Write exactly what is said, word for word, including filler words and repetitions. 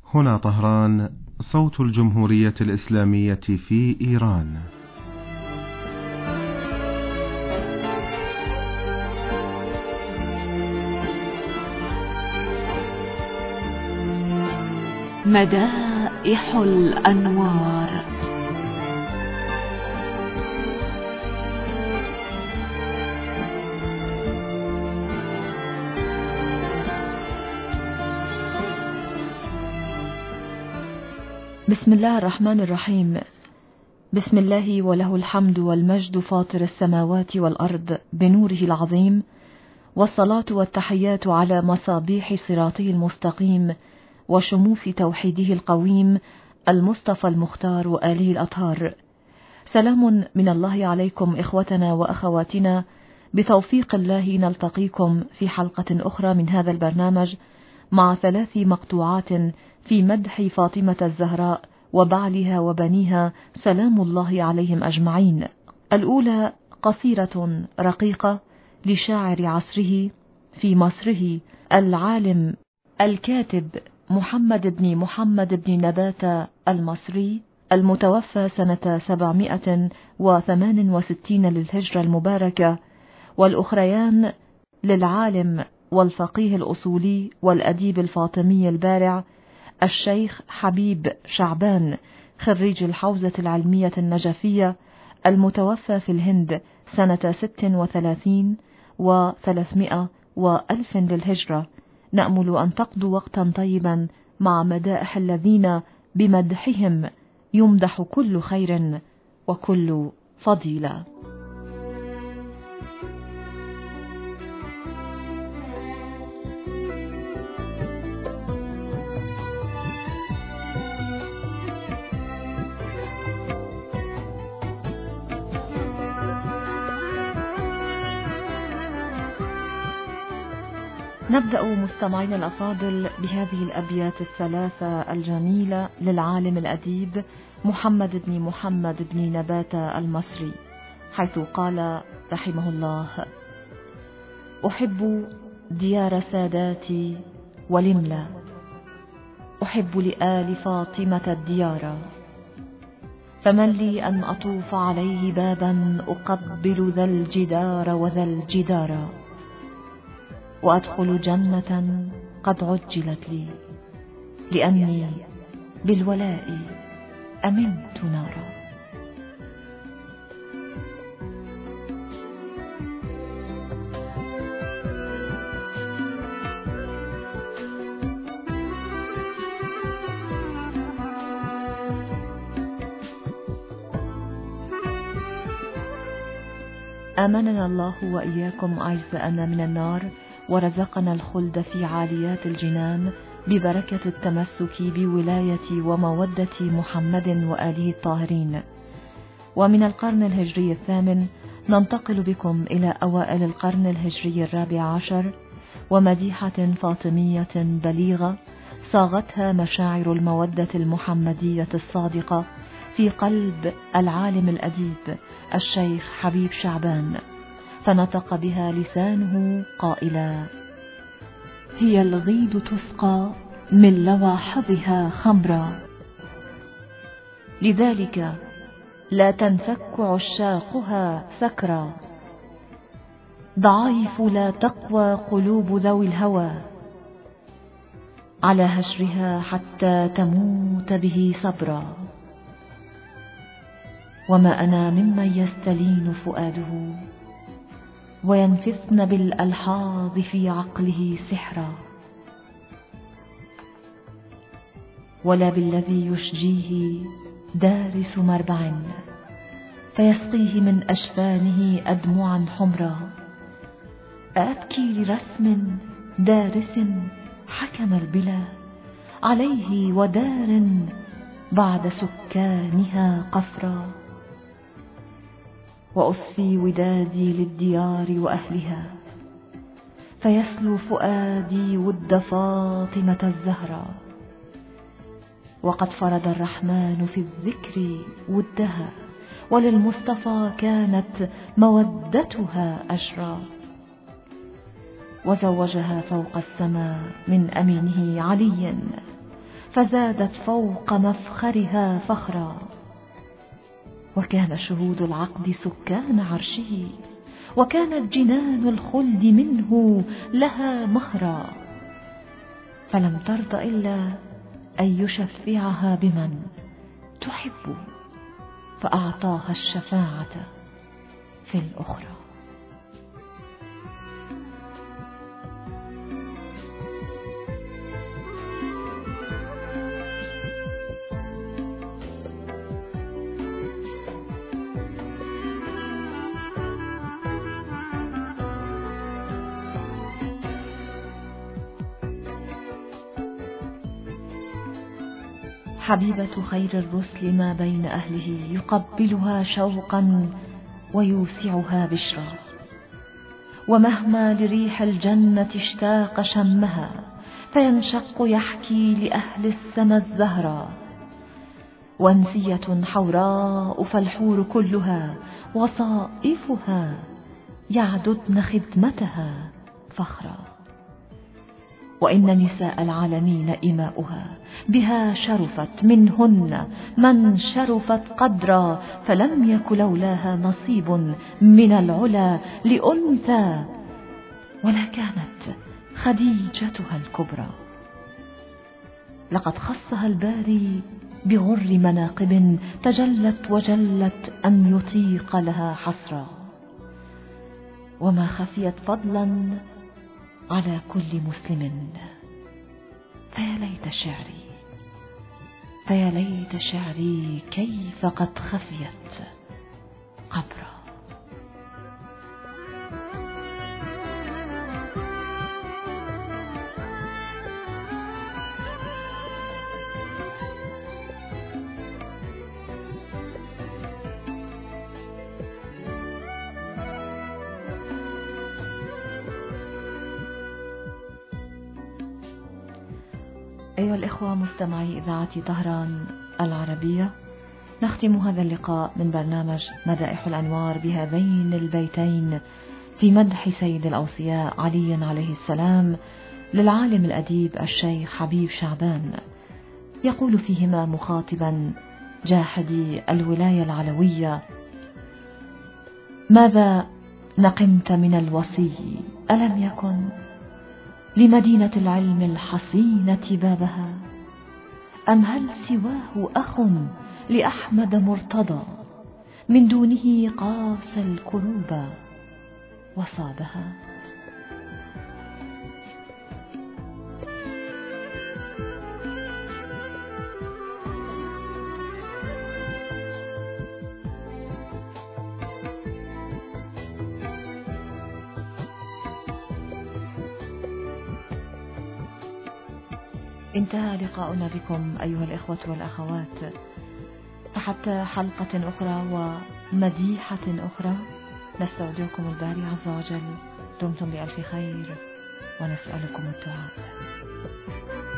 هنا طهران، صوت الجمهورية الإسلامية في إيران. مدائح الأنوار. بسم الله الرحمن الرحيم. بسم الله وله الحمد والمجد فاطر السماوات والأرض بنوره العظيم، والصلاة والتحيات على مصابيح صراطه المستقيم وشموس توحيده القويم المصطفى المختار وآله الأطهار. سلام من الله عليكم إخوتنا وأخواتنا، بتوفيق الله نلتقيكم في حلقة أخرى من هذا البرنامج مع ثلاث مقطوعات في مدح فاطمة الزهراء وبعلها وبنيها سلام الله عليهم أجمعين. الأولى قصيرة رقيقة لشاعر عصره في مصره العالم الكاتب محمد بن محمد بن نبات المصري، المتوفى سنة سبعمائة وثمان وستين للهجرة المباركة، والأخريان للعالم والفقيه الأصولي والأديب الفاطمي البارع الشيخ حبيب شعبان، خريج الحوزة العلمية النجفية، المتوفى في الهند سنة ست وثلاثين وثلاثمائة وألف للهجرة. نأمل أن تقضوا وقتا طيبا مع مدائح الذين بمدحهم يمدح كل خير وكل فضيلة. نبدأ مستمعين الأفاضل بهذه الأبيات الثلاثة الجميلة للعالم الأديب محمد بن محمد بن نبات المصري، حيث قال رحمه الله: أحب ديار ساداتي ولملا، أحب لآل فاطمة الديار، فمن لي أن أطوف عليه بابا أقبل ذا الجدار وذا الجدار، وأدخل جنة قد عجلت لي، لأني بالولاء أمنت نارا. آمننا الله وإياكم أعزائنا من النار، ورزقنا الخلد في عاليات الجنان ببركة التمسك بولاية ومودة محمد وآله الطاهرين. ومن القرن الهجري الثامن ننتقل بكم إلى أوائل القرن الهجري الرابع عشر، ومديحة فاطمية بليغة صاغتها مشاعر المودة المحمدية الصادقة في قلب العالم الأديب الشيخ حبيب شعبان، فنطق بها لسانه قائلا: هي الغيد تسقى من لواحظها خمرا، لذلك لا تنفك عشاقها سكرا، ضعايف لا تقوى قلوب ذوي الهوى على هجرها حتى تموت به صبرا، وما أنا ممن يستلين فؤاده وينفثن بالألحاظ في عقله سحرا، ولا بالذي يشجيه دارس مربع فيسقيه من أشفانه أدمعا حمرا، أبكي لرسم دارس حكم البلا عليه ودار بعد سكانها قفرا، وأصفي ودادي للديار وأهلها فيسلو فؤادي ود فاطمة الزهراء، وقد فرض الرحمن في الذكر ودها، وللمصطفى كانت مودتها أجرا، وزوجها فوق السماء من أمينه علي، فزادت فوق مفخرها فخرا. وكان شهود العقد سكان عرشه، وكانت جنان الخلد منه لها مهرا. فلم ترض إلا أن يشفعها بمن تحب، فأعطاها الشفاعة في الأخرى. حبيبة خير الرسل ما بين أهله، يقبلها شوقا ويوسعها بشرا. ومهما لريح الجنة اشتاق شمها، فينشق يحكي لأهل السما الزهرا. وانسية حوراء فالحور كلها، وصائفها يعددن خدمتها فخرا. وإن نساء العالمين إماؤها، بها شرفت منهن من شرفت قدرا. فلم يك لولاها نصيب من العلا لأنثى، ولا كانت خديجتها الكبرى. لقد خصها الباري بغر مناقب، تجلت وجلت أن يطيق لها حصرا. وما خفيت فضلا على كل مسلم. فيا ليت شعري فيا ليت شعري كيف قد خفيت قبرا. أيها الإخوة مستمعي إذاعة طهران العربية، نختم هذا اللقاء من برنامج مدائح الأنوار بهذين البيتين في مدح سيد الأوصياء علي عليه السلام للعالم الأديب الشيخ حبيب شعبان. يقول فيهما مخاطبا جاحدي الولاية العلوية: ماذا نقمت من الوصي؟ ألم يكن لمدينة العلم الحصينة بابها؟ أم هل سواه أخ لأحمد مرتضى من دونه قاس الكروب وصابها؟ انتهى لقاؤنا بكم أيها الإخوة والأخوات، فحتى حلقة أخرى ومديحة أخرى نستودعكم الباري عز وجل. دمتم بألف خير ونسألكم الدعاء.